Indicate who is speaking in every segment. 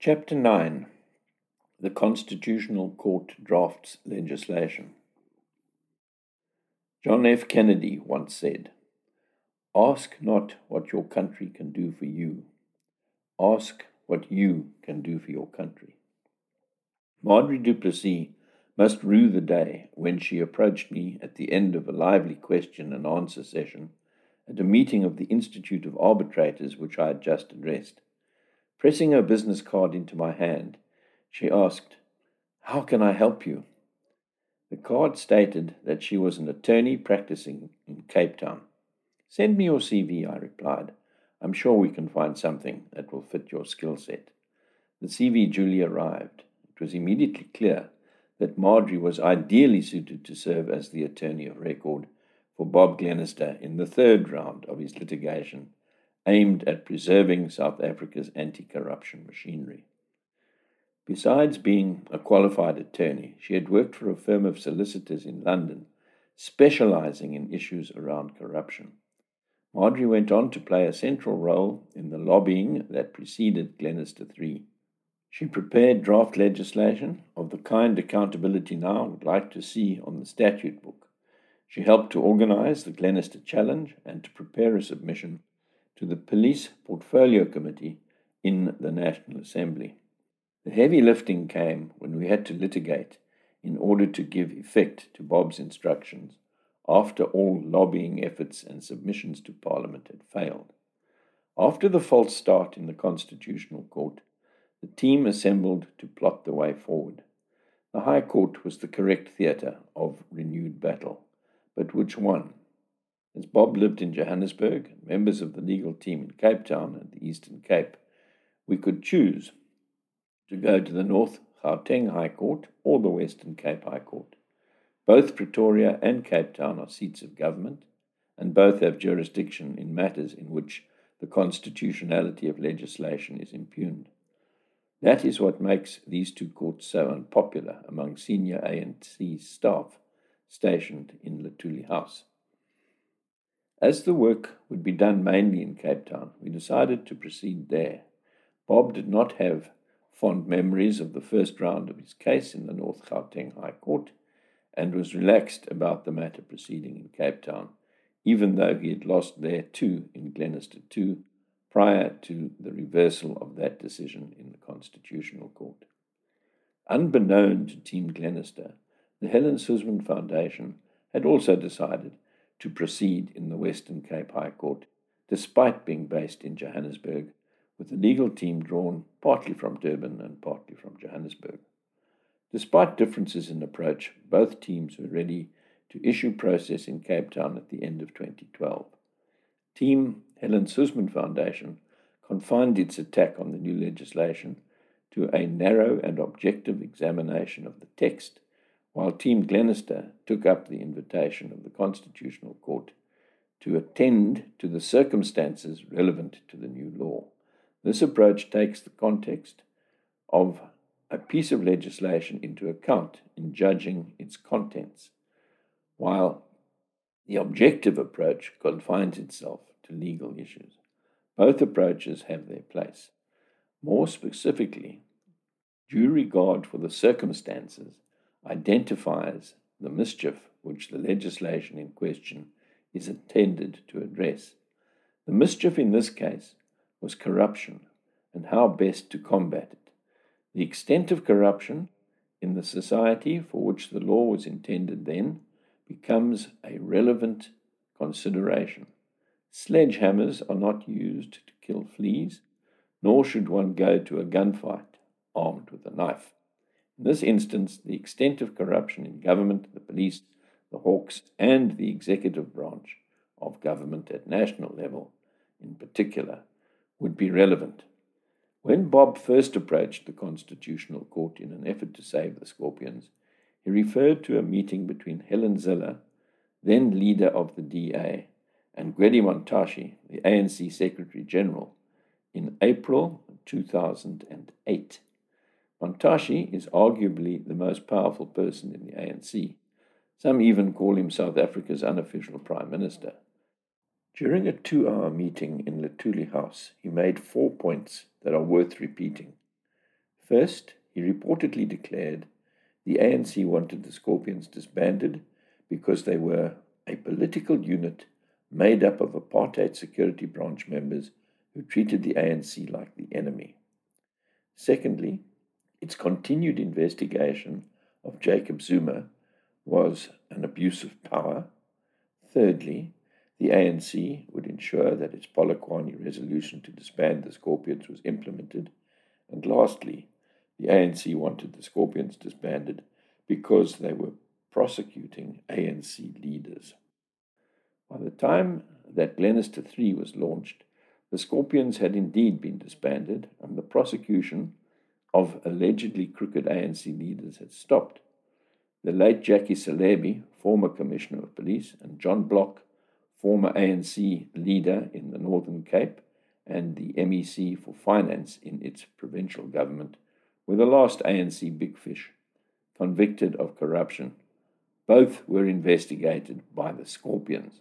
Speaker 1: Chapter 9. The Constitutional Court Drafts Legislation. John F. Kennedy once said, "Ask not what your country can do for you. Ask what you can do for your country." Marjorie du Plessis must rue the day when she approached me at the end of a lively question and answer session at a meeting of the Institute of Arbitrators which I had just addressed. Pressing her business card into my hand, she asked, "How can I help you?" The card stated that she was an attorney practicing in Cape Town. "Send me your CV," I replied. "I'm sure we can find something that will fit your skill set." The CV duly arrived. It was immediately clear that Marjorie was ideally suited to serve as the attorney of record for Bob Glenister in the third round of his litigation aimed at preserving South Africa's anti-corruption machinery. Besides being a qualified attorney, she had worked for a firm of solicitors in London, specializing in issues around corruption. Marjorie went on to play a central role in the lobbying that preceded Glenister 3. She prepared draft legislation of the kind Accountability Now would like to see on the statute book. She helped to organize the Glenister Challenge and to prepare a submission to the Police Portfolio Committee in the National Assembly. The heavy lifting came when we had to litigate in order to give effect to Bob's instructions after all lobbying efforts and submissions to Parliament had failed. After the false start in the Constitutional Court, the team assembled to plot the way forward. The High Court was the correct theatre of renewed battle, but which one? As Bob lived in Johannesburg and members of the legal team in Cape Town and the Eastern Cape, we could choose to go to the North Gauteng High Court or the Western Cape High Court. Both Pretoria and Cape Town are seats of government, and both have jurisdiction in matters in which the constitutionality of legislation is impugned. That is what makes these two courts so unpopular among senior ANC staff stationed in Luthuli House. As the work would be done mainly in Cape Town, we decided to proceed there. Bob did not have fond memories of the first round of his case in the North Gauteng High Court and was relaxed about the matter proceeding in Cape Town, even though he had lost there too in Glenister 2 prior to the reversal of that decision in the Constitutional Court. Unbeknown to Team Glenister, the Helen Suzman Foundation had also decided to proceed in the Western Cape High Court, despite being based in Johannesburg, with the legal team drawn partly from Durban and partly from Johannesburg. Despite differences in approach, both teams were ready to issue process in Cape Town at the end of 2012. Team Helen Suzman Foundation confined its attack on the new legislation to a narrow and objective examination of the text, while Team Glenister took up the invitation of the Constitutional Court to attend to the circumstances relevant to the new law. This approach takes the context of a piece of legislation into account in judging its contents, while the objective approach confines itself to legal issues. Both approaches have their place. More specifically, due regard for the circumstances identifies the mischief which the legislation in question is intended to address. The mischief in this case was corruption and how best to combat it. The extent of corruption in the society for which the law was intended then becomes a relevant consideration. Sledgehammers are not used to kill fleas, nor should one go to a gunfight armed with a knife. In this instance, the extent of corruption in government, the police, the Hawks, and the executive branch of government at national level, in particular, would be relevant. When Bob first approached the Constitutional Court in an effort to save the Scorpions, he referred to a meeting between Helen Zille, then leader of the DA, and Gwede Mantashe, the ANC Secretary General, in April 2008. Mantashe is arguably the most powerful person in the ANC. Some even call him South Africa's unofficial Prime Minister. During a 2-hour meeting in Luthuli House, he made 4 points that are worth repeating. First, he reportedly declared the ANC wanted the Scorpions disbanded because they were a political unit made up of apartheid security branch members who treated the ANC like the enemy. Secondly, its continued investigation of Jacob Zuma was an abuse of power. Thirdly, the ANC would ensure that its Polokwane resolution to disband the Scorpions was implemented. And lastly, the ANC wanted the Scorpions disbanded because they were prosecuting ANC leaders. By the time that Glenister 3 was launched, the Scorpions had indeed been disbanded, and the prosecution of allegedly crooked ANC leaders had stopped. The late Jackie Salebi, former Commissioner of Police, and John Block, former ANC leader in the Northern Cape and the MEC for Finance in its provincial government, were the last ANC big fish convicted of corruption. Both were investigated by the Scorpions.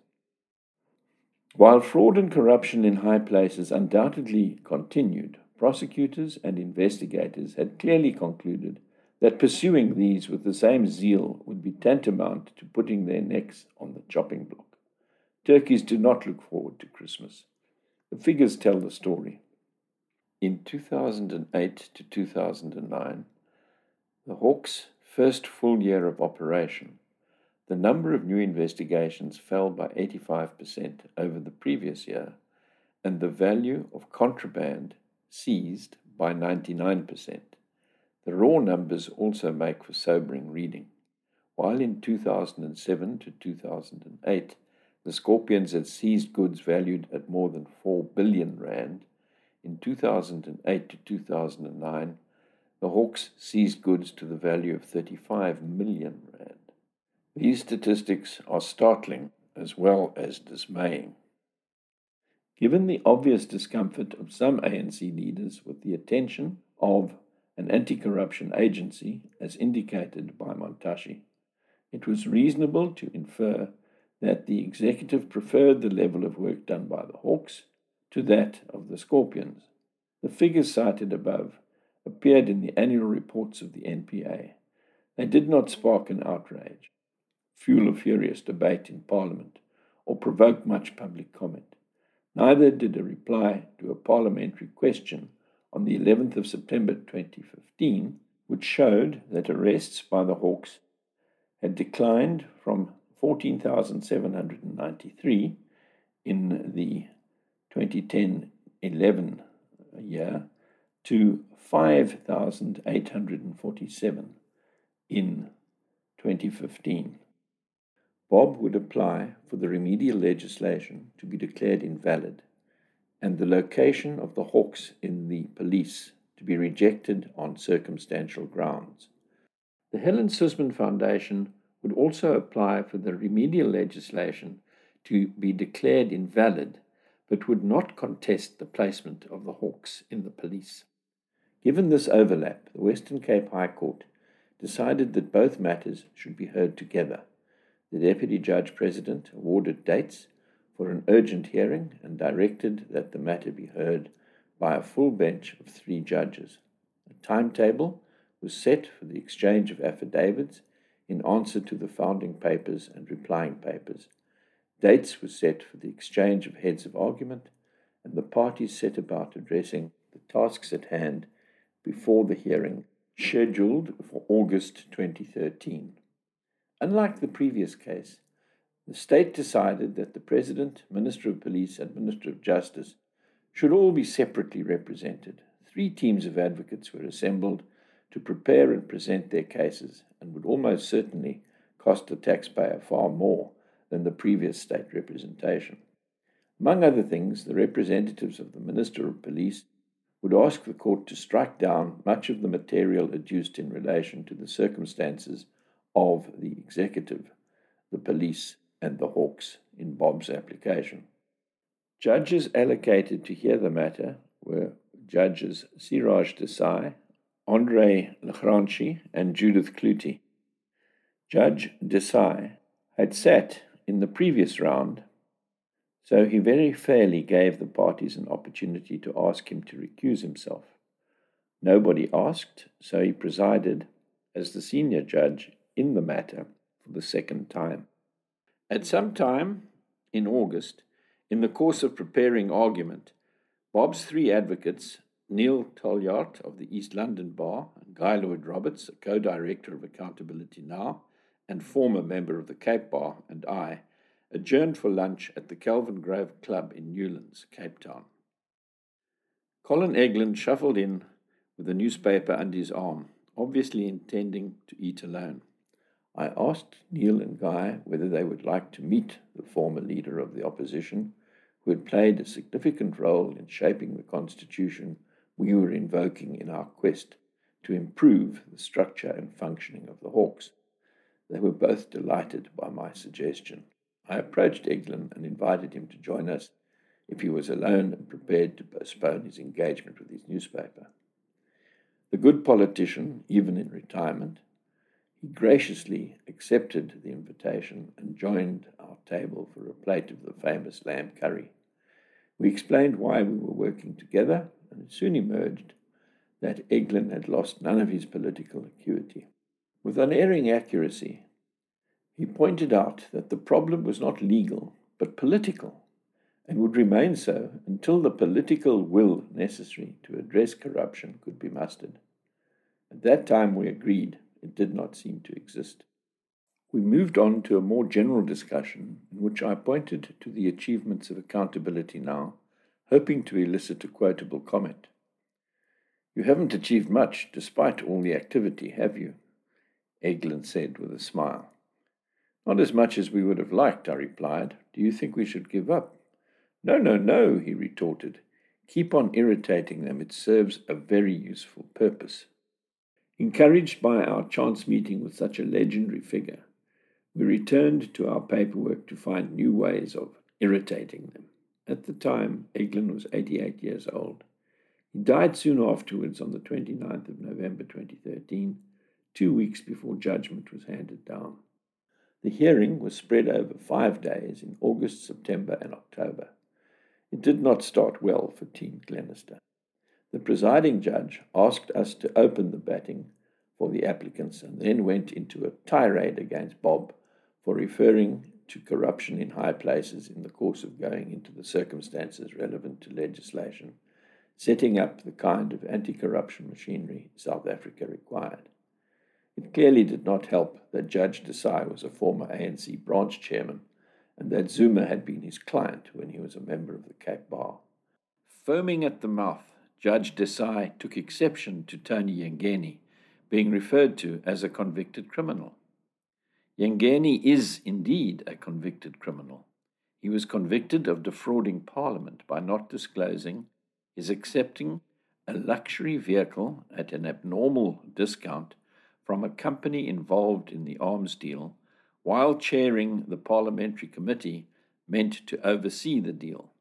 Speaker 1: While fraud and corruption in high places undoubtedly continued, prosecutors and investigators had clearly concluded that pursuing these with the same zeal would be tantamount to putting their necks on the chopping block. Turkeys do not look forward to Christmas. The figures tell the story. In 2008 to 2009, the Hawks' first full year of operation, the number of new investigations fell by 85% over the previous year, and the value of contraband seized by 99%. The raw numbers also make for sobering reading. While in 2007 to 2008, the Scorpions had seized goods valued at more than 4 billion rand, in 2008 to 2009, the Hawks seized goods to the value of 35 million rand. These statistics are startling as well as dismaying. Given the obvious discomfort of some ANC leaders with the attention of an anti-corruption agency, as indicated by Montashe, it was reasonable to infer that the executive preferred the level of work done by the Hawks to that of the Scorpions. The figures cited above appeared in the annual reports of the NPA. They did not spark an outrage, fuel a furious debate in Parliament, or provoke much public comment. Neither did a reply to a parliamentary question on the 11th of September 2015, which showed that arrests by the Hawks had declined from 14,793 in the 2010-11 year to 5,847 in 2015. Bob would apply for the remedial legislation to be declared invalid and the location of the Hawks in the police to be rejected on circumstantial grounds. The Helen Suzman Foundation would also apply for the remedial legislation to be declared invalid, but would not contest the placement of the Hawks in the police. Given this overlap, the Western Cape High Court decided that both matters should be heard together. The Deputy Judge President awarded dates for an urgent hearing and directed that the matter be heard by a full bench of 3 judges. A timetable was set for the exchange of affidavits in answer to the founding papers and replying papers. Dates were set for the exchange of heads of argument, and the parties set about addressing the tasks at hand before the hearing, scheduled for August 2013. Unlike the previous case, the state decided that the President, Minister of Police, and Minister of Justice should all be separately represented. 3 teams of advocates were assembled to prepare and present their cases, and would almost certainly cost the taxpayer far more than the previous state representation. Among other things, the representatives of the Minister of Police would ask the court to strike down much of the material adduced in relation to the circumstances of the executive, the police, and the Hawks in Bob's application. Judges allocated to hear the matter were Judges Siraj Desai, Andre Lagranchi, and Judith Clutie. Judge Desai had sat in the previous round, so he very fairly gave the parties an opportunity to ask him to recuse himself. Nobody asked, so he presided as the senior judge in the matter for the second time. At some time in August, in the course of preparing argument, Bob's three advocates, Neil Tolyart of the East London Bar and Guy Lloyd-Roberts, a co-director of Accountability Now and former member of the Cape Bar, and I, adjourned for lunch at the Kelvin Grove Club in Newlands, Cape Town. Colin Eglin shuffled in with a newspaper under his arm, obviously intending to eat alone. I asked Neil and Guy whether they would like to meet the former leader of the opposition, who had played a significant role in shaping the constitution we were invoking in our quest to improve the structure and functioning of the Hawks. They were both delighted by my suggestion. I approached Eglin and invited him to join us if he was alone and prepared to postpone his engagement with his newspaper. The good politician, even in retirement, he graciously accepted the invitation and joined our table for a plate of the famous lamb curry. We explained why we were working together, and it soon emerged that Eglin had lost none of his political acuity. With unerring accuracy, he pointed out that the problem was not legal, but political, and would remain so until the political will necessary to address corruption could be mustered. At that time we agreed it did not seem to exist. We moved on to a more general discussion in which I pointed to the achievements of Accountability Now, hoping to elicit a quotable comment. "You haven't achieved much despite all the activity, have you?" Eglin said with a smile. "Not as much as we would have liked," I replied. "Do you think we should give up?" No, he retorted. "Keep on irritating them. It serves a very useful purpose." Encouraged by our chance meeting with such a legendary figure, we returned to our paperwork to find new ways of irritating them. At the time, Eglin was 88 years old. He died soon afterwards on the 29th of November 2013, 2 weeks before judgment was handed down. The hearing was spread over 5 days in August, September, and October. It did not start well for Team Glenister. The presiding judge asked us to open the batting for the applicants and then went into a tirade against Bob for referring to corruption in high places in the course of going into the circumstances relevant to legislation, setting up the kind of anti-corruption machinery South Africa required. It clearly did not help that Judge Desai was a former ANC branch chairman and that Zuma had been his client when he was a member of the Cape Bar. Foaming at the mouth, Judge Desai took exception to Tony Yengeni being referred to as a convicted criminal. Yengeni is indeed a convicted criminal. He was convicted of defrauding Parliament by not disclosing his accepting a luxury vehicle at an abnormal discount from a company involved in the arms deal while chairing the parliamentary committee meant to oversee the deal.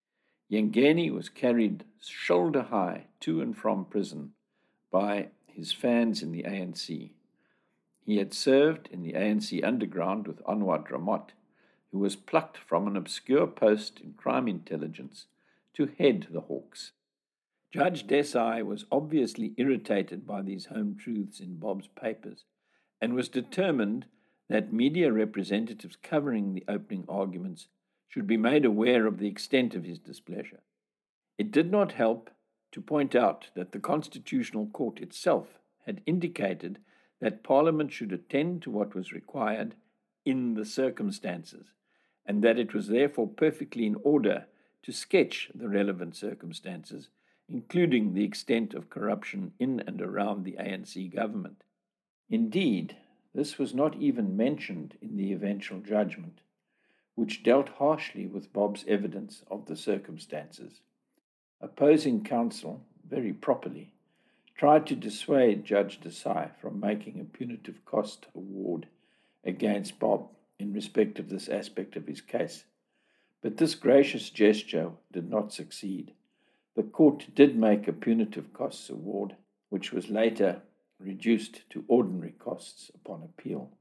Speaker 1: Yengeni was carried shoulder high to and from prison by his fans in the ANC. He had served in the ANC underground with Anwar Dramat, who was plucked from an obscure post in crime intelligence to head the Hawks. Judge Desai was obviously irritated by these home truths in Bob's papers and was determined that media representatives covering the opening arguments should be made aware of the extent of his displeasure. It did not help to point out that the Constitutional Court itself had indicated that Parliament should attend to what was required in the circumstances, and that it was therefore perfectly in order to sketch the relevant circumstances, including the extent of corruption in and around the ANC government. Indeed, this was not even mentioned in the eventual judgment, which dealt harshly with Bob's evidence of the circumstances. Opposing counsel, very properly, tried to dissuade Judge Desai from making a punitive cost award against Bob in respect of this aspect of his case. But this gracious gesture did not succeed. The court did make a punitive costs award, which was later reduced to ordinary costs upon appeal.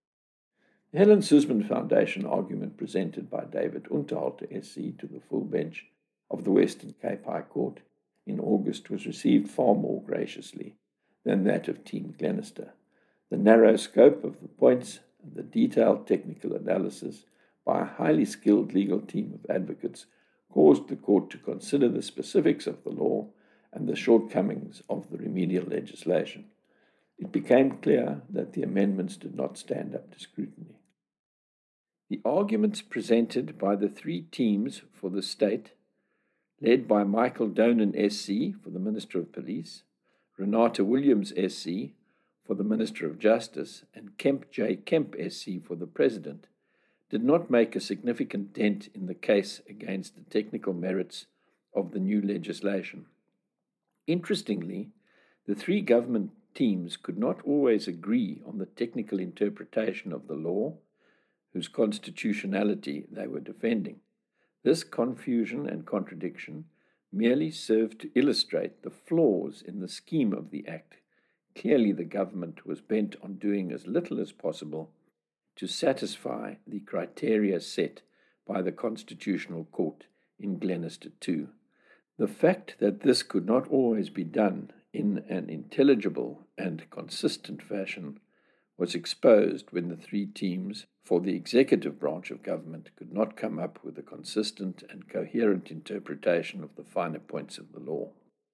Speaker 1: The Helen Suzman Foundation argument presented by David Unterhalter SC to the full bench of the Western Cape High Court in August was received far more graciously than that of Team Glenister. The narrow scope of the points and the detailed technical analysis by a highly skilled legal team of advocates caused the court to consider the specifics of the law and the shortcomings of the remedial legislation. It became clear that the amendments did not stand up to scrutiny. The arguments presented by the three teams for the state, led by Michael Donan SC for the Minister of Police, Renata Williams SC for the Minister of Justice, and Kemp J. Kemp SC for the President, did not make a significant dent in the case against the technical merits of the new legislation. Interestingly, the three government teams could not always agree on the technical interpretation of the law, whose constitutionality they were defending. This confusion and contradiction merely served to illustrate the flaws in the scheme of the Act. Clearly, the government was bent on doing as little as possible to satisfy the criteria set by the Constitutional Court in Glenister II. The fact that this could not always be done in an intelligible and consistent fashion was exposed when the three teams for the executive branch of government could not come up with a consistent and coherent interpretation of the finer points of the law.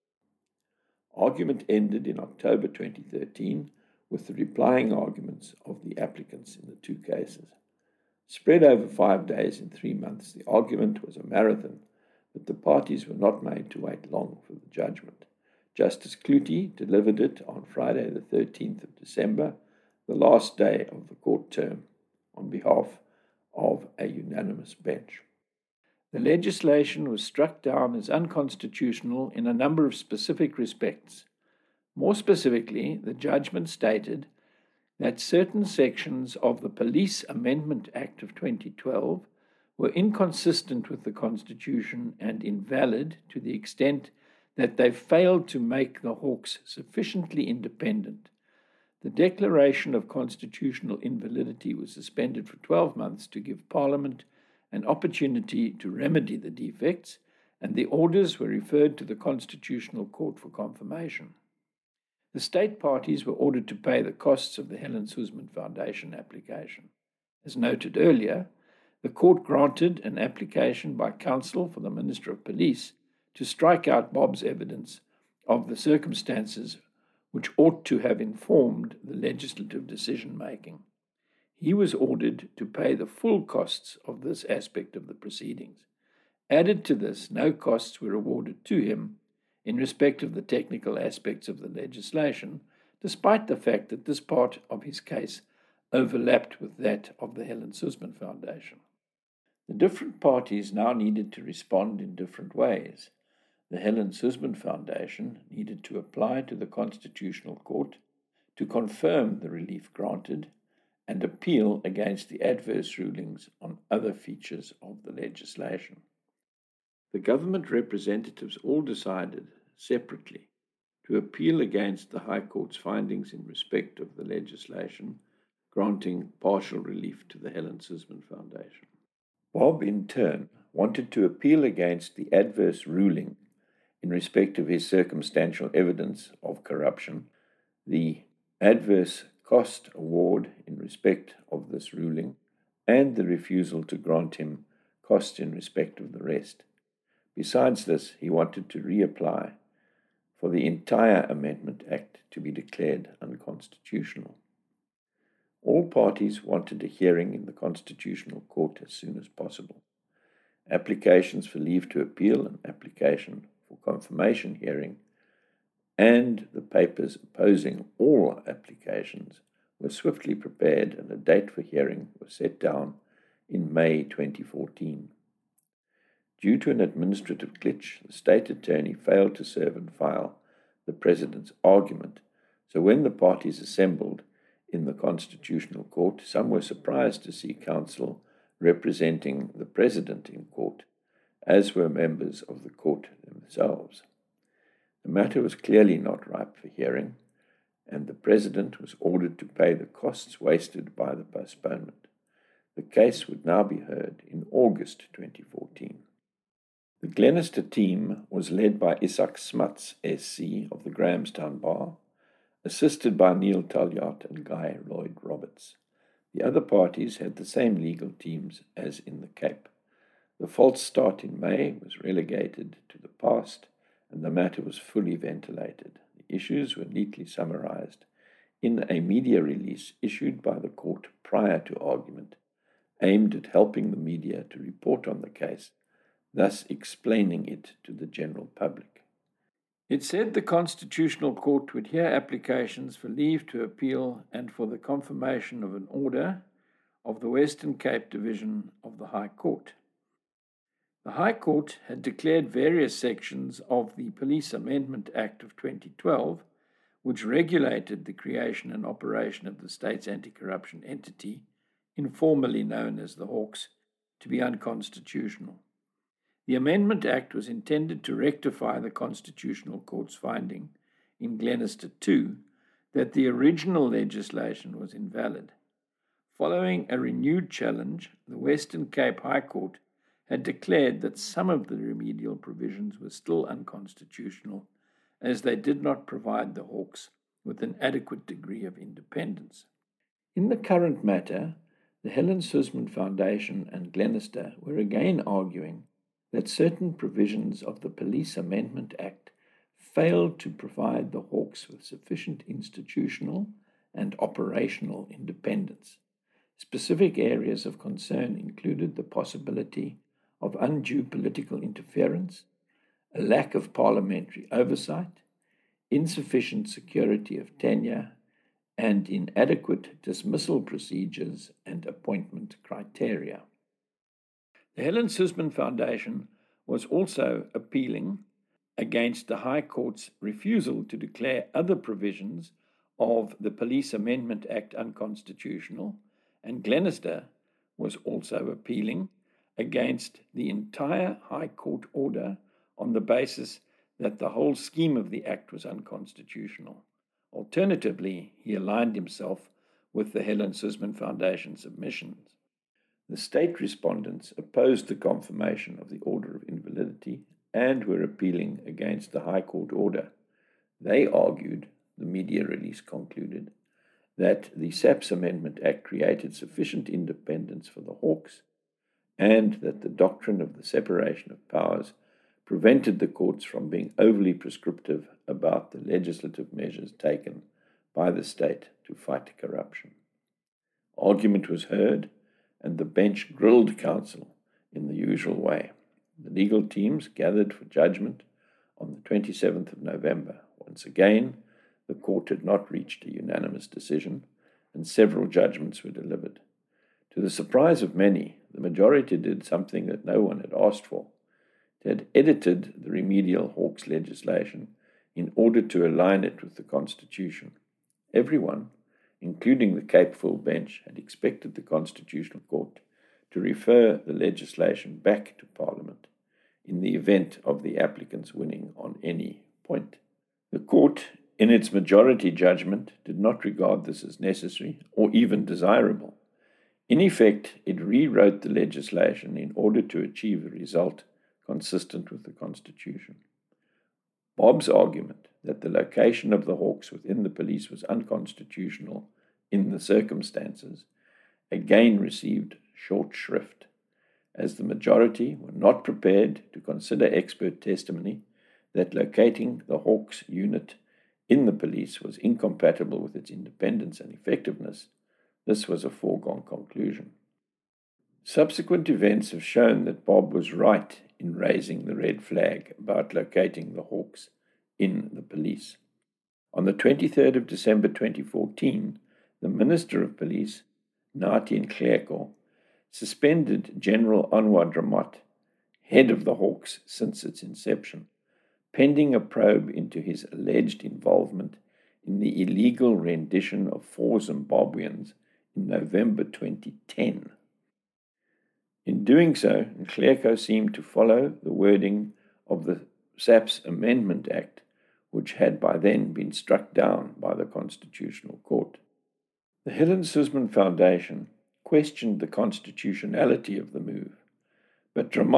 Speaker 1: Argument ended in October 2013 with the replying arguments of the applicants in the two cases. Spread over 5 days in 3 months, the argument was a marathon, but the parties were not made to wait long for the judgment. Justice Clutie delivered it on Friday the 13th of December, the last day of the court term, on behalf of a unanimous bench. The legislation was struck down as unconstitutional in a number of specific respects. More specifically, the judgment stated that certain sections of the Police Amendment Act of 2012 were inconsistent with the Constitution and invalid to the extent that they failed to make the Hawks sufficiently independent. The declaration of constitutional invalidity was suspended for 12 months to give Parliament an opportunity to remedy the defects, and the orders were referred to the Constitutional Court for confirmation. The state parties were ordered to pay the costs of the Helen Suzman Foundation application. As noted earlier, the court granted an application by counsel for the Minister of Police to strike out Bob's evidence of the circumstances which ought to have informed the legislative decision-making. He was ordered to pay the full costs of this aspect of the proceedings. Added to this, no costs were awarded to him in respect of the technical aspects of the legislation, despite the fact that this part of his case overlapped with that of the Helen Suzman Foundation. The different parties now needed to respond in different ways. The Helen Suzman Foundation needed to apply to the Constitutional Court to confirm the relief granted and appeal against the adverse rulings on other features of the legislation. The government representatives all decided separately to appeal against the High Court's findings in respect of the legislation granting partial relief to the Helen Suzman Foundation. Bob, in turn, wanted to appeal against the adverse ruling in respect of his circumstantial evidence of corruption, the adverse cost award in respect of this ruling, and the refusal to grant him costs in respect of the rest. Besides this, he wanted to reapply for the entire Amendment Act to be declared unconstitutional. All parties wanted a hearing in the Constitutional Court as soon as possible. Applications for leave to appeal and application for confirmation hearing and the papers opposing all applications were swiftly prepared, and a date for hearing was set down in May 2014. Due to an administrative glitch, the state attorney failed to serve and file the President's argument, so when the parties assembled in the Constitutional Court, some were surprised to see counsel representing the President in court, as were members of the court themselves. The matter was clearly not ripe for hearing, and the President was ordered to pay the costs wasted by the postponement. The case would now be heard in August 2014. The Glenister team was led by Isak Smuts, SC, of the Grahamstown Bar, assisted by Neil Talliot and Guy Lloyd Roberts. The other parties had the same legal teams as in the Cape. The false start in May was relegated to the past, and the matter was fully ventilated. The issues were neatly summarized in a media release issued by the court prior to argument, aimed at helping the media to report on the case, thus explaining it to the general public. It said the Constitutional Court would hear applications for leave to appeal and for the confirmation of an order of the Western Cape Division of the High Court. The High Court had declared various sections of the Police Amendment Act of 2012, which regulated the creation and operation of the state's anti-corruption entity, informally known as the Hawks, to be unconstitutional. The Amendment Act was intended to rectify the Constitutional Court's finding in Glenister 2 that the original legislation was invalid. Following a renewed challenge, the Western Cape High Court had declared that some of the remedial provisions were still unconstitutional, as they did not provide the Hawks with an adequate degree of independence. In the current matter, the Helen Suzman Foundation and Glenister were again arguing that certain provisions of the Police Amendment Act failed to provide the Hawks with sufficient institutional and operational independence. Specific areas of concern included the possibility of undue political interference, a lack of parliamentary oversight, insufficient security of tenure, and inadequate dismissal procedures and appointment criteria. The Helen Suzman Foundation was also appealing against the High Court's refusal to declare other provisions of the Police Amendment Act unconstitutional, and Glenister was also appealing against the entire High Court order on the basis that the whole scheme of the Act was unconstitutional. Alternatively, he aligned himself with the Helen Suzman Foundation submissions. The state respondents opposed the confirmation of the order of invalidity and were appealing against the High Court order. They argued, the media release concluded, that the SAPS Amendment Act created sufficient independence for the Hawks and that the doctrine of the separation of powers prevented the courts from being overly prescriptive about the legislative measures taken by the state to fight corruption. Argument was heard, and the bench grilled counsel in the usual way. The legal teams gathered for judgment on the 27th of November. Once again, the court had not reached a unanimous decision, and several judgments were delivered. To the surprise of many, the majority did something that no one had asked for. It had edited the remedial Hawks legislation in order to align it with the Constitution. Everyone, including the Cape Full Bench, had expected the Constitutional Court to refer the legislation back to Parliament in the event of the applicants winning on any point. The court, in its majority judgment, did not regard this as necessary or even desirable. In effect, it rewrote the legislation in order to achieve a result consistent with the Constitution. Bob's argument that the location of the Hawks within the police was unconstitutional in the circumstances again received short shrift, as the majority were not prepared to consider expert testimony that locating the Hawks unit in the police was incompatible with its independence and effectiveness. This was a foregone conclusion. Subsequent events have shown that Bob was right in raising the red flag about locating the Hawks in the police. On the 23rd of December 2014, the Minister of Police, Nathi Nhleko, suspended General Anwar Dramat, head of the Hawks since its inception, pending a probe into his alleged involvement in the illegal rendition of 4 Zimbabweans in November 2010. In doing so, Nhleko seemed to follow the wording of the SAPS Amendment Act, which had by then been struck down by the Constitutional Court. The Helen Suzman Foundation questioned the constitutionality of the move, but Dramat,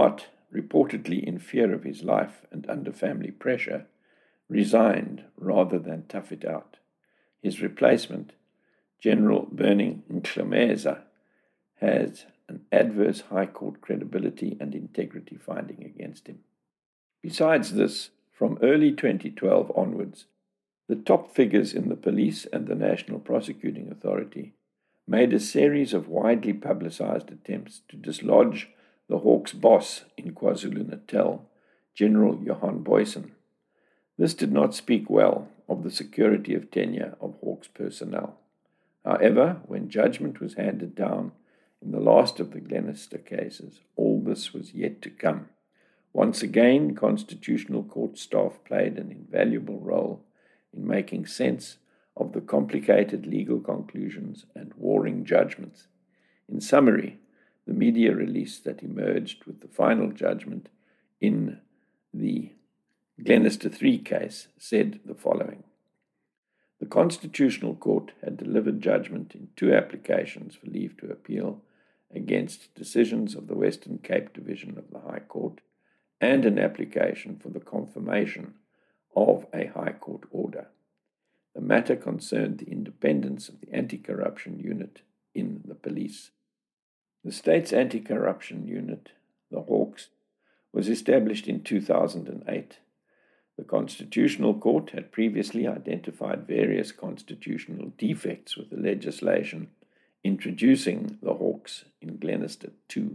Speaker 1: reportedly in fear of his life and under family pressure, resigned rather than tough it out. His replacement, General Burning Mkhlumeza, has an adverse High Court credibility and integrity finding against him. Besides this, from early 2012 onwards, the top figures in the police and the National Prosecuting Authority made a series of widely publicized attempts to dislodge the Hawks' boss in KwaZulu-Natal, General Johan Booysen. This did not speak well of the security of tenure of Hawks personnel. However, when judgment was handed down in the last of the Glenister cases, all this was yet to come. Once again, Constitutional Court staff played an invaluable role in making sense of the complicated legal conclusions and warring judgments. In summary, the media release that emerged with the final judgment in the Glenister 3 case said the following. The Constitutional Court had delivered judgment in 2 applications for leave to appeal against decisions of the Western Cape Division of the High Court and an application for the confirmation of a High Court order. The matter concerned the independence of the anti-corruption unit in the police. The state's anti-corruption unit, the Hawks, was established in 2008. The Constitutional Court had previously identified various constitutional defects with the legislation introducing the Hawks in Glenister 2.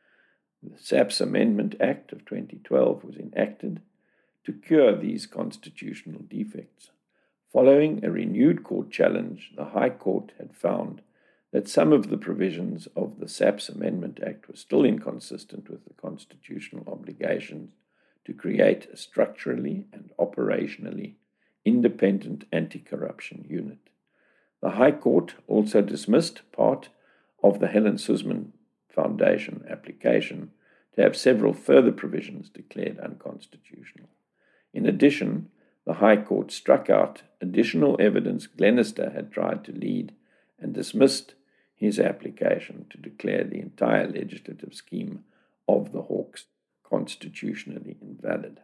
Speaker 1: The SAPS Amendment Act of 2012 was enacted to cure these constitutional defects. Following a renewed court challenge, the High Court had found that some of the provisions of the SAPS Amendment Act were still inconsistent with the constitutional obligations to create a structurally and operationally independent anti-corruption unit. The High Court also dismissed part of the Helen Suzman Foundation application to have several further provisions declared unconstitutional. In addition, the High Court struck out additional evidence Glenister had tried to lead and dismissed his application to declare the entire legislative scheme of the Hawks constitutionally invalid.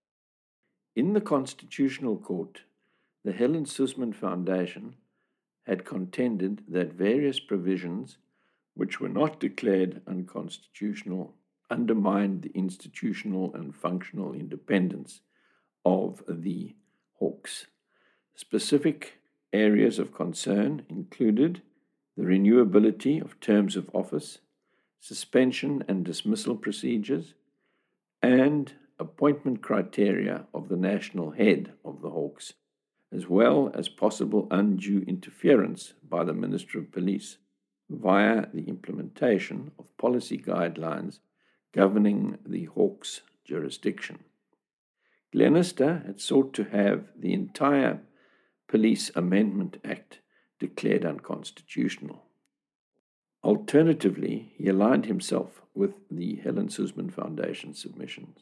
Speaker 1: In the Constitutional Court, the Helen Suzman Foundation had contended that various provisions which were not declared unconstitutional undermined the institutional and functional independence of the Hawks. Specific areas of concern included the renewability of terms of office, suspension and dismissal procedures, and appointment criteria of the national head of the Hawks, as well as possible undue interference by the Minister of Police via the implementation of policy guidelines governing the Hawks' jurisdiction. Glenister had sought to have the entire Police Amendment Act declared unconstitutional. Alternatively, he aligned himself with the Helen Suzman Foundation submissions.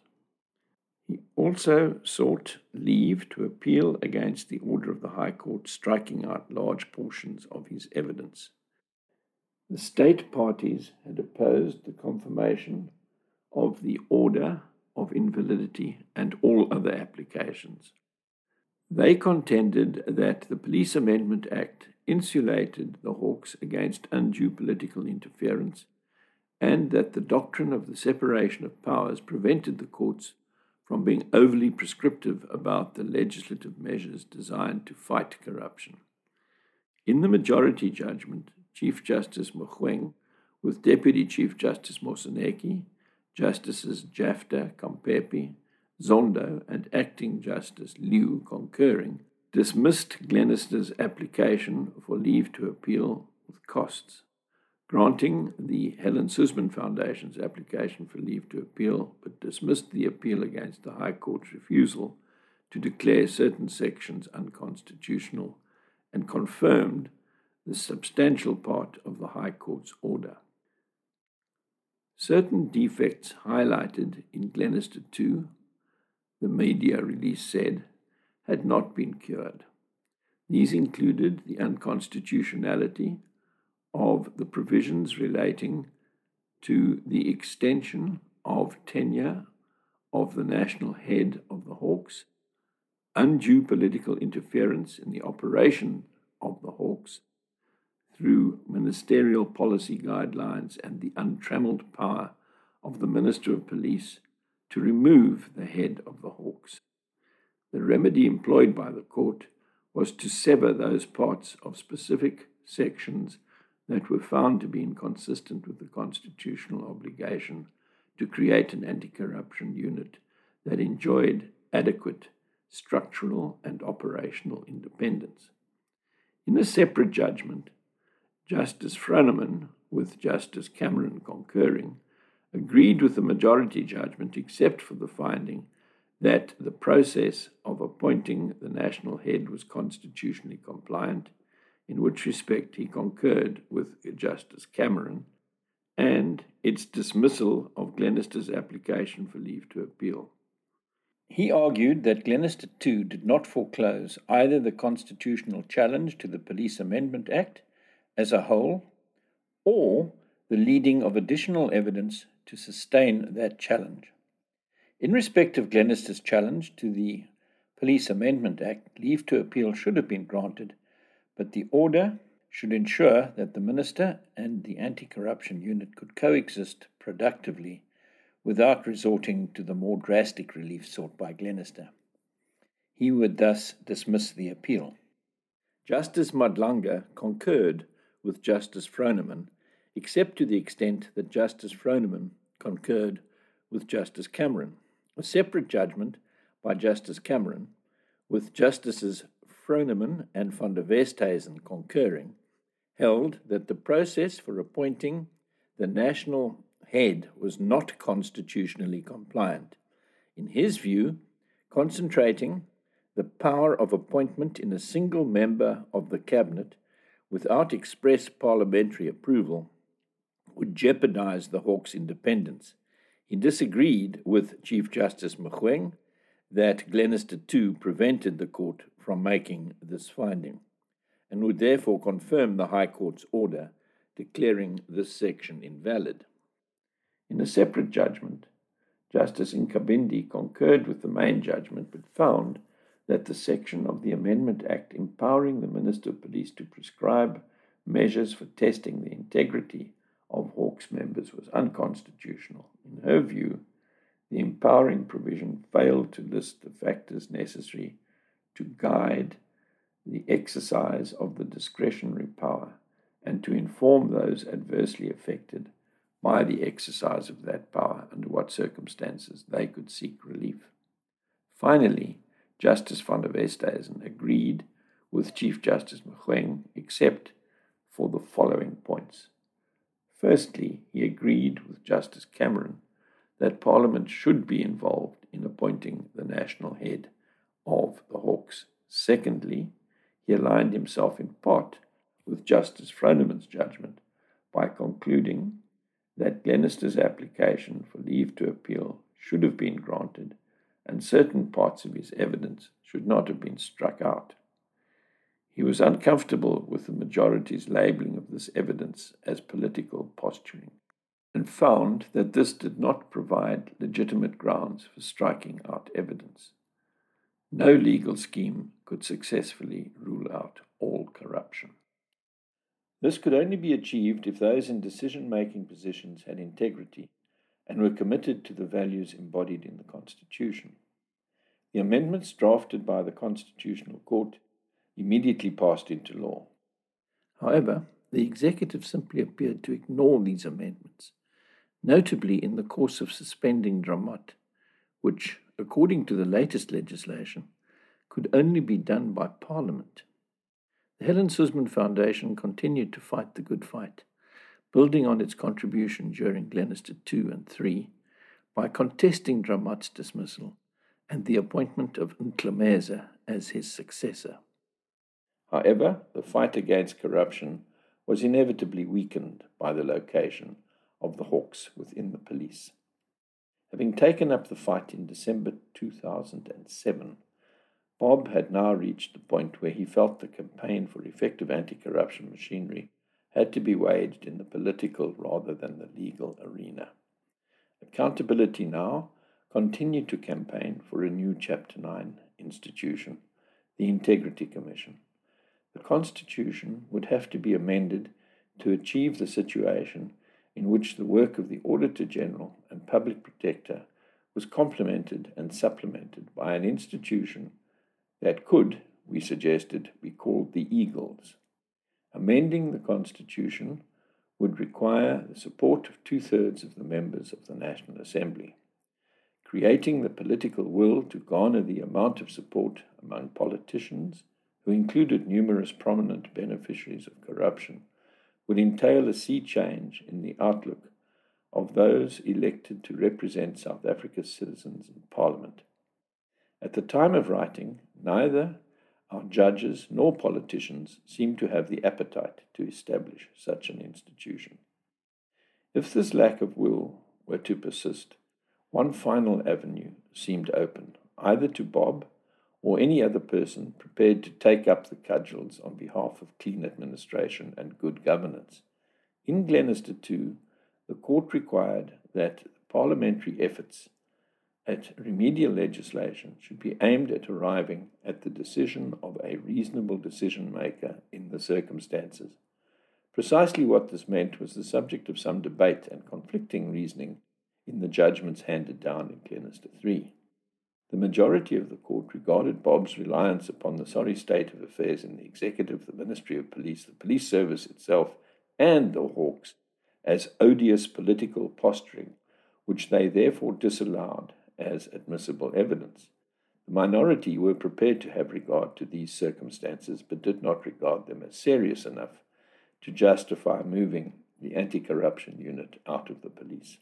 Speaker 1: He also sought leave to appeal against the order of the High Court striking out large portions of his evidence. The state parties had opposed the confirmation of the order of invalidity and all other applications. They contended that the Police Amendment Act insulated the Hawks against undue political interference and that the doctrine of the separation of powers prevented the courts from being overly prescriptive about the legislative measures designed to fight corruption. In the majority judgment, Chief Justice Mogoeng, with Deputy Chief Justice Moseneke, Justices Jafta, Kampepe, Zondo, and Acting Justice Liu concurring, dismissed Glenister's application for leave to appeal with costs, granting the Helen Suzman Foundation's application for leave to appeal, but dismissed the appeal against the High Court's refusal to declare certain sections unconstitutional and confirmed the substantial part of the High Court's order. Certain defects highlighted in Glenister 2, the media release said, had not been cured. These included the unconstitutionality of the provisions relating to the extension of tenure of the national head of the Hawks, undue political interference in the operation of the Hawks through ministerial policy guidelines, and the untrammeled power of the Minister of Police to remove the head of the Hawks. The remedy employed by the court was to sever those parts of specific sections that were found to be inconsistent with the constitutional obligation to create an anti-corruption unit that enjoyed adequate structural and operational independence. In a separate judgment, Justice Froneman, with Justice Cameron concurring, agreed with the majority judgment except for the finding that the process of appointing the national head was constitutionally compliant, in which respect he concurred with Justice Cameron, and its dismissal of Glenister's application for leave to appeal. He argued that Glenister too did not foreclose either the constitutional challenge to the Police Amendment Act as a whole, or the leading of additional evidence to sustain that challenge. In respect of Glenister's challenge to the Police Amendment Act, leave to appeal should have been granted, but the order should ensure that the minister and the anti-corruption unit could coexist productively without resorting to the more drastic relief sought by Glenister. He would thus dismiss the appeal. Justice Madlanga concurred with Justice Froneman, except to the extent that Justice Froneman concurred with Justice Cameron. A separate judgment by Justice Cameron, with Justices Froneman and van der Westhuizen concurring, held that the process for appointing the national head was not constitutionally compliant. In his view, concentrating the power of appointment in a single member of the cabinet without express parliamentary approval would jeopardize the Hawks' independence. He disagreed with Chief Justice Mogoeng that Glenister too prevented the court from making this finding, and would therefore confirm the High Court's order declaring this section invalid. In a separate judgment, Justice Nkabindi concurred with the main judgment, but found that the section of the Amendment Act empowering the Minister of Police to prescribe measures for testing the integrity of Hawks members was unconstitutional. In her view, the empowering provision failed to list the factors necessary to guide the exercise of the discretionary power and to inform those adversely affected by the exercise of that power under what circumstances they could seek relief. Finally, Justice van der Westhuizen agreed with Chief Justice Mogoeng except for the following points. Firstly, he agreed with Justice Cameron that Parliament should be involved in appointing the national head of the Hawks. Secondly, he aligned himself in part with Justice Froneman's judgment by concluding that Glenister's application for leave to appeal should have been granted and certain parts of his evidence should not have been struck out. He was uncomfortable with the majority's labeling of this evidence as political posturing, and found that this did not provide legitimate grounds for striking out evidence. No legal scheme could successfully rule out all corruption. This could only be achieved if those in decision-making positions had integrity and were committed to the values embodied in the Constitution. The amendments drafted by the Constitutional Court immediately passed into law. However, the executive simply appeared to ignore these amendments, notably in the course of suspending Dramat, which, according to the latest legislation, could only be done by Parliament. The Helen Suzman Foundation continued to fight the good fight, building on its contribution during Glenister 2 and 3 by contesting Dramat's dismissal and the appointment of Ntlemeza as his successor. However, the fight against corruption was inevitably weakened by the location of the Hawks within the police. Having taken up the fight in December 2007, Bob had now reached the point where he felt the campaign for effective anti-corruption machinery had to be waged in the political rather than the legal arena. Accountability Now continued to campaign for a new Chapter 9 institution, the Integrity Commission. The Constitution would have to be amended to achieve the situation in which the work of the Auditor General and Public Protector was complemented and supplemented by an institution that could, we suggested, be called the Eagles. Amending the Constitution would require the support of 2/3 of the members of the National Assembly. Creating the political will to garner the amount of support among politicians, who included numerous prominent beneficiaries of corruption, would entail a sea change in the outlook of those elected to represent South Africa's citizens in Parliament. At the time of writing, neither our judges nor politicians seem to have the appetite to establish such an institution. If this lack of will were to persist, one final avenue seemed open, either to Bob or any other person prepared to take up the cudgels on behalf of clean administration and good governance. In Glenister 2, the court required that parliamentary efforts at remedial legislation should be aimed at arriving at the decision of a reasonable decision maker in the circumstances. Precisely what this meant was the subject of some debate and conflicting reasoning in the judgments handed down in Glenister 3. The majority of the court regarded Bob's reliance upon the sorry state of affairs in the executive, the Ministry of Police, the police service itself, and the Hawks as odious political posturing, which they therefore disallowed as admissible evidence. The minority were prepared to have regard to these circumstances, but did not regard them as serious enough to justify moving the anti-corruption unit out of the police.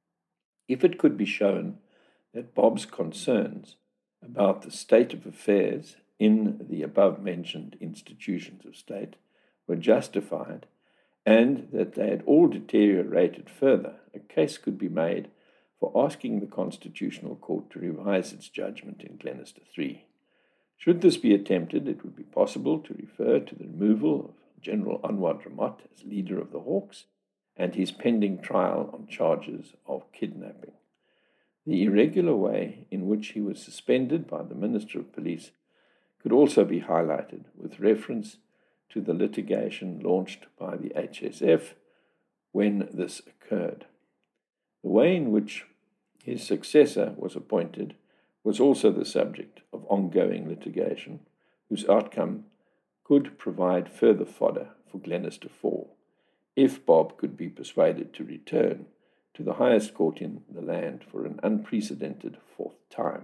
Speaker 1: If it could be shown that Bob's concerns about the state of affairs in the above-mentioned institutions of state were justified, and that they had all deteriorated further, a case could be made for asking the Constitutional Court to revise its judgment in Glenister 3. Should this be attempted, it would be possible to refer to the removal of General Anwar Ramat as leader of the Hawks and his pending trial on charges of kidnapping. The irregular way in which he was suspended by the Minister of Police could also be highlighted with reference to the litigation launched by the HSF when this occurred. The way in which his successor was appointed was also the subject of ongoing litigation, whose outcome could provide further fodder for Glenister 4, if Bob could be persuaded to return to the highest court in the land for an unprecedented fourth time.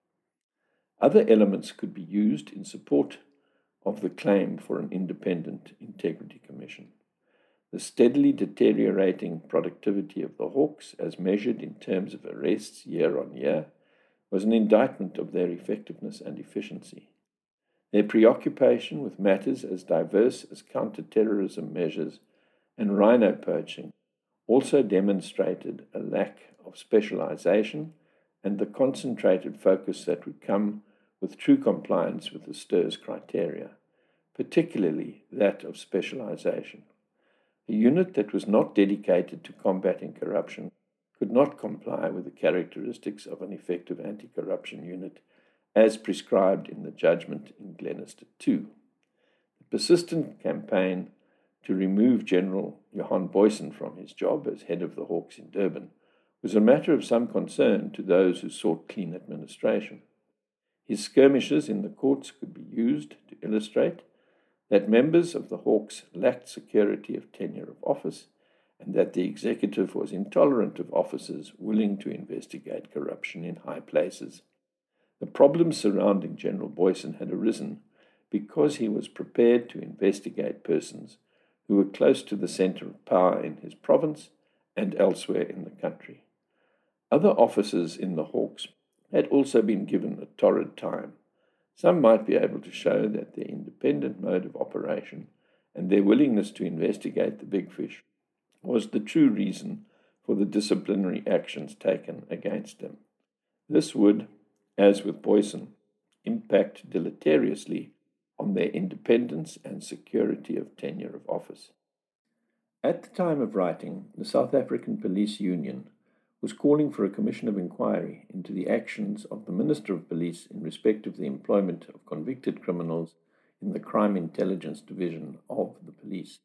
Speaker 1: Other elements could be used in support of the claim for an independent integrity commission. The steadily deteriorating productivity of the Hawks, as measured in terms of arrests year on year, was an indictment of their effectiveness and efficiency. Their preoccupation with matters as diverse as counter-terrorism measures and rhino poaching also demonstrated a lack of specialization and the concentrated focus that would come with true compliance with the STIRS criteria, particularly that of specialization. A unit that was not dedicated to combating corruption could not comply with the characteristics of an effective anti-corruption unit as prescribed in the judgment in Glenister 2. The persistent campaign to remove General Johan Boysen from his job as head of the Hawks in Durban was a matter of some concern to those who sought clean administration. His skirmishes in the courts could be used to illustrate that members of the Hawks lacked security of tenure of office and that the executive was intolerant of officers willing to investigate corruption in high places. The problems surrounding General Boysen had arisen because he was prepared to investigate persons who were close to the center of power in his province and elsewhere in the country. Other officers in the Hawks had also been given a torrid time. Some might be able to show that their independent mode of operation and their willingness to investigate the big fish was the true reason for the disciplinary actions taken against them. This would, as with Boysen, impact deleteriously on their independence and security of tenure of office. At the time of writing, the South African Police Union was calling for a commission of inquiry into the actions of the Minister of Police in respect of the employment of convicted criminals in the Crime Intelligence Division of the police.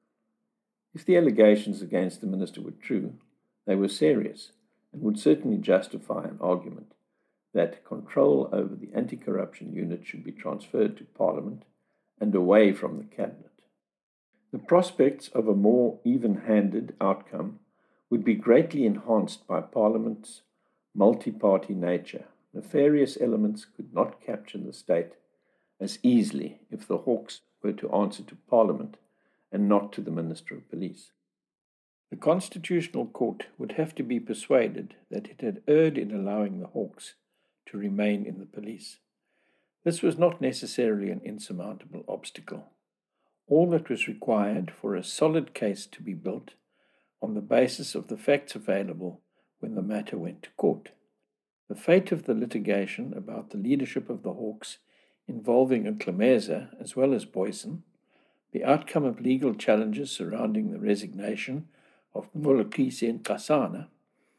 Speaker 1: If the allegations against the minister were true, they were serious and would certainly justify an argument that control over the anti-corruption unit should be transferred to Parliament and away from the Cabinet. The prospects of a more even-handed outcome would be greatly enhanced by Parliament's multi-party nature. Nefarious elements could not capture the state as easily if the Hawks were to answer to Parliament and not to the Minister of Police. The Constitutional Court would have to be persuaded that it had erred in allowing the Hawks to remain in the police. This was not necessarily an insurmountable obstacle. All that was required for a solid case to be built on the basis of the facts available when the matter went to court. The fate of the litigation about the leadership of the Hawks involving Nklemeza as well as Booysen, the outcome of legal challenges surrounding the resignation of Mvulekisi Nkosana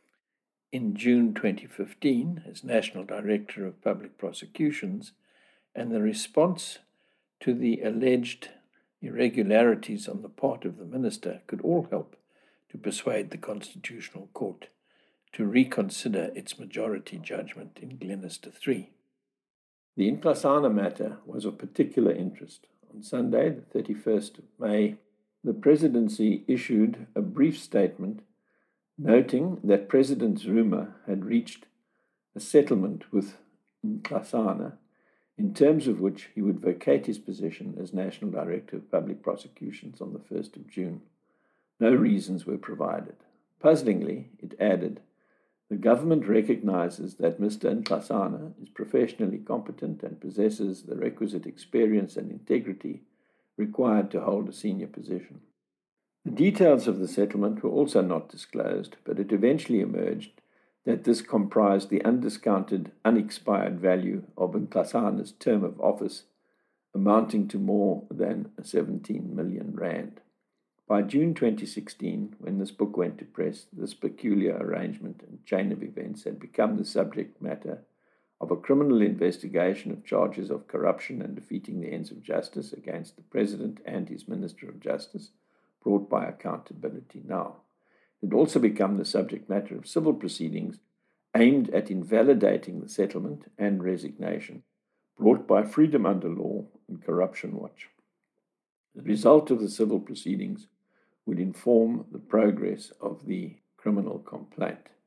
Speaker 1: in June 2015 as National Director of Public Prosecutions, and the response to the alleged irregularities on the part of the minister could all help to persuade the Constitutional Court to reconsider its majority judgment in Glenister 3. The Nkosana matter was of particular interest. On Sunday, the 31st of May, the presidency issued a brief statement noting that President Zuma had reached a settlement with Nkosana, in terms of which he would vacate his position as National Director of Public Prosecutions on the 1st of June. No reasons were provided. Puzzlingly, it added, the government recognizes that Mr. Nkosana is professionally competent and possesses the requisite experience and integrity required to hold a senior position. The details of the settlement were also not disclosed, but it eventually emerged that this comprised the undiscounted, unexpired value of Nkosana's term of office, amounting to more than 17 million rand. By June 2016, when this book went to press, this peculiar arrangement and chain of events had become the subject matter of a criminal investigation of charges of corruption and defeating the ends of justice against the President and his Minister of Justice, brought by Accountability Now. It had also become the subject matter of civil proceedings aimed at invalidating the settlement and resignation, brought by Freedom Under Law and Corruption Watch. The result of the civil proceedings would inform the progress of the criminal complaint.